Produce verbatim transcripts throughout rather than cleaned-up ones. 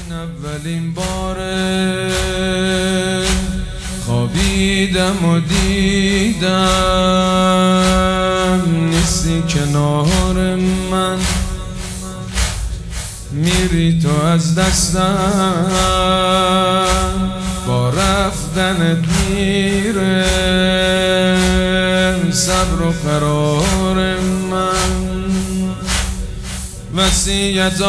اولین باره خوابیدم و دیدم نیستی کنار من، میری تو از دستم، با رفتنت میره صبر و قرار من. وصیت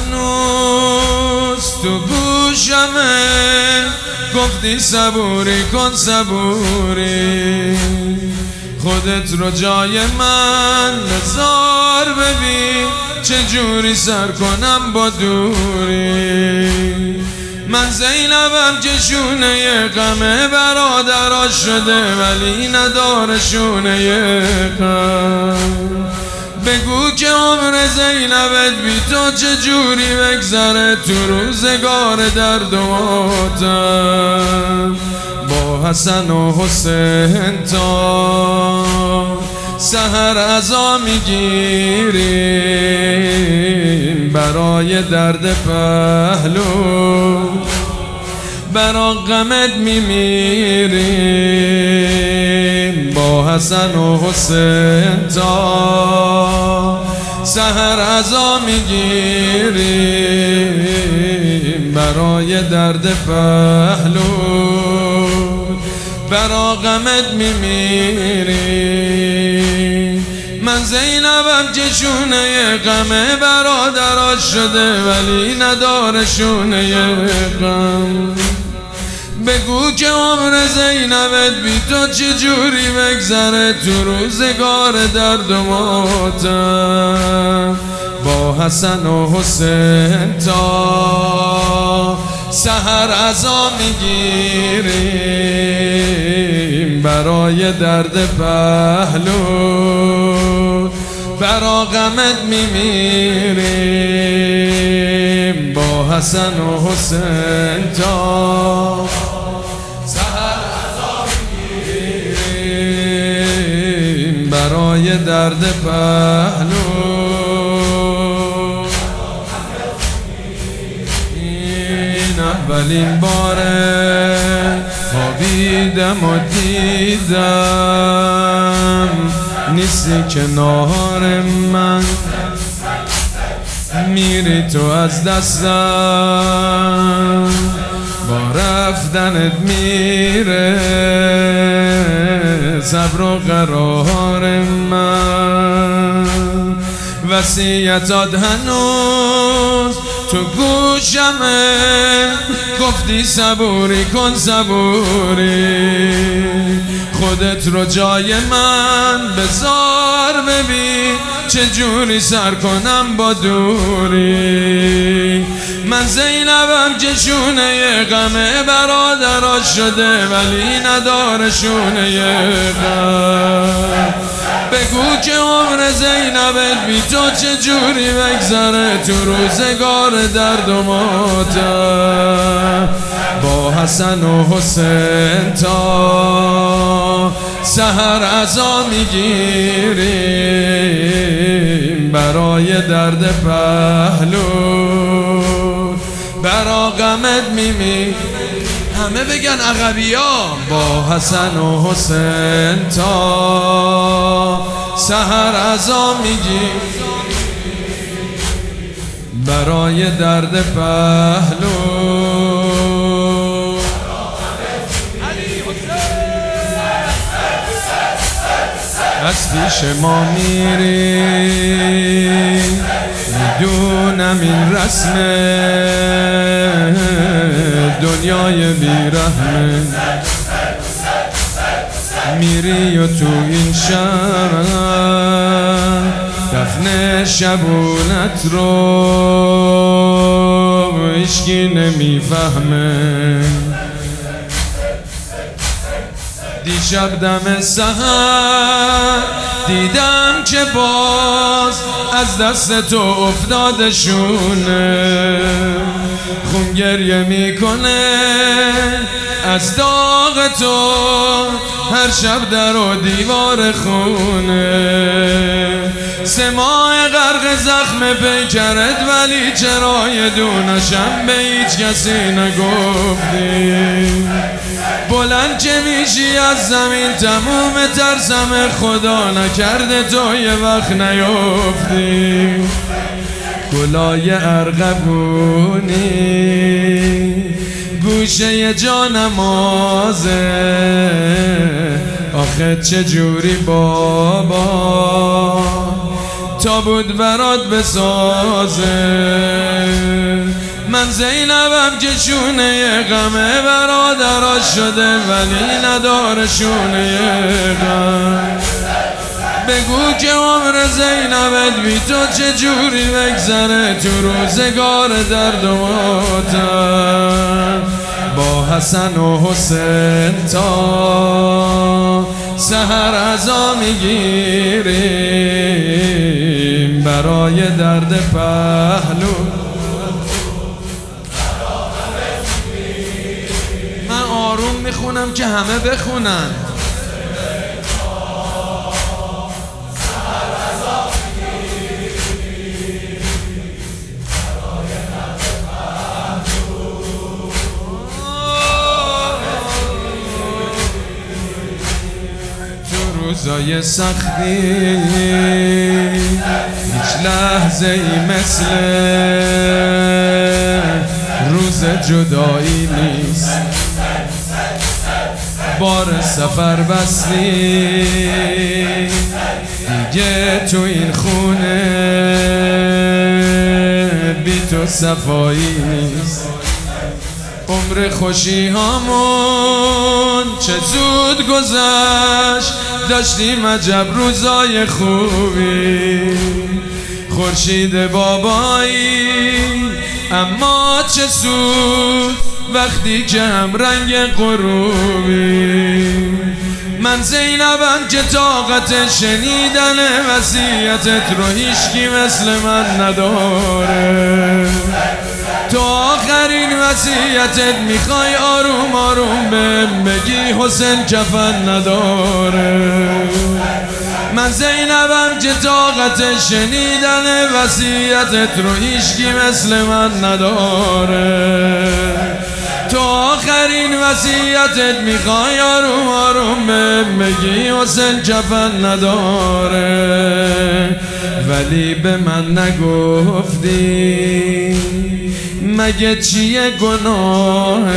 آدنوز تو گوشمه، گفتی صبوری کن صبوری، خودت رو جای من نزار، ببین چجوری سر کنم با دوری. من زینبم که شونه غمه برادراش شده ولی نداره شونه غم. بگو که عمر زینبت بی تو چجوری بگذره تو روزگار درد و ماتم. با حسن و حسین تا سحر عزا میگیریم، برای درد پهلو برا غمت میمیریم. با حسن و حسین تا سحر عزا میگیریم، برای درد پهلو برا غمت میمیریم. من زینبم که شونه غمه برادراش شده ولی نداره شونه غم. بگو که عمر زینبت بی تو چجوری بگذره تو روزگار درد و ماتم. با حسن و حسین تا سحر عزا میگیریم، برای درد پهلو برا غمت میمیریم. با حسن و حسین تا سحر عزا میگیریم، برای درد پهلو اولین باره خوابیدم و دیدم نیستی کنار من، میری تو از دستم، با رفتنت میره صبر و قرار من. وصیتات هنوز تو گوشمه، گفتی صبوری کن صبوری، خودت رو جای من بذار، ببین چجوری سر کنم با دوری. من زینبم که شونه غمه برادراش شده ولی نداره شونه غم. بگو که عمر زینبت بی تو چجوری بگذره تو روزگار درد و ماتم. با حسن و حسین تا سحر عزا میگیریم، برای درد پهلو برا غمت میمیریم. همه بگن عقبیا. با حسن و حسین تا سحر عزا میگیریم، برای درد پهلو از پیش ما میری، میدونم این رسمه دنیای بیرحمه، میری و تو این شب دفن شبونت رو هیچکی نمیفهمه. دیشب دم سحر دیدم که باز از دست تو افتادشونه، خون گریه میکنه از داغ تو هر شب در و دیوار خونه. سه ماه غرق زخم پیکرت ولی چرا یه دونشم به هیچ کسی نگفتی؟ بلند که میشی از زمین تموم ترسم خدا نکرده تو یه وقت نیفتی. گلای ارغبونی گوشه جانمازه، آخه چجوری بابا تا بود برات بسازه. من زینبم که شونه غمه برادراش شده ولی نداره شونه غم. بگو که عمر زینبت بی تو چجوری بگذره تو روزگار درد و ماتم. با حسن و حسین تا سحر عزا میگیریم برای درد پهلو. من آروم میخونم که همه بخونن. روزای سختی هیچ لحظه ای مثل روز جدایی نیست. بار سفر بستی دیگه تو این خونه بی تو صفایی نیست. عمر خوشی هامون چه زود گذشت، داشتیم عجب روزای خوبی. خورشید بابایی اما چه سود وقتی که هم رنگ غروبی. من زینبم که طاقت شنیدن وصیتت رو هیچکی مثل من نداره. تو آخرین وصیتت میخوای آروم آروم بهم بگی حسین کفن نداره. من زینبم که طاقت شنیدن وصیتت رو هیچکی مثل من نداره. تو آخرین وصیتت میخوای آروم آروم بهم بگی حسین کفن نداره. ولی به من نگفتی مگه چیه گناهش؟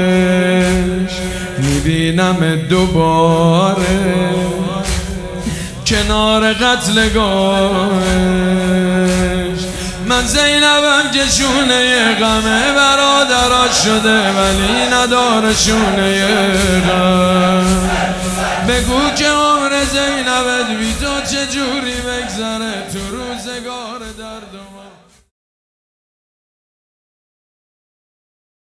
میبینم دوباره کنار قتلگاهش. من زینبم که شونه غمه برادراش شده ولی نداره شونه غم. بگو که عمر زینبت بی تو چجوری بگذره تو روزگار درد و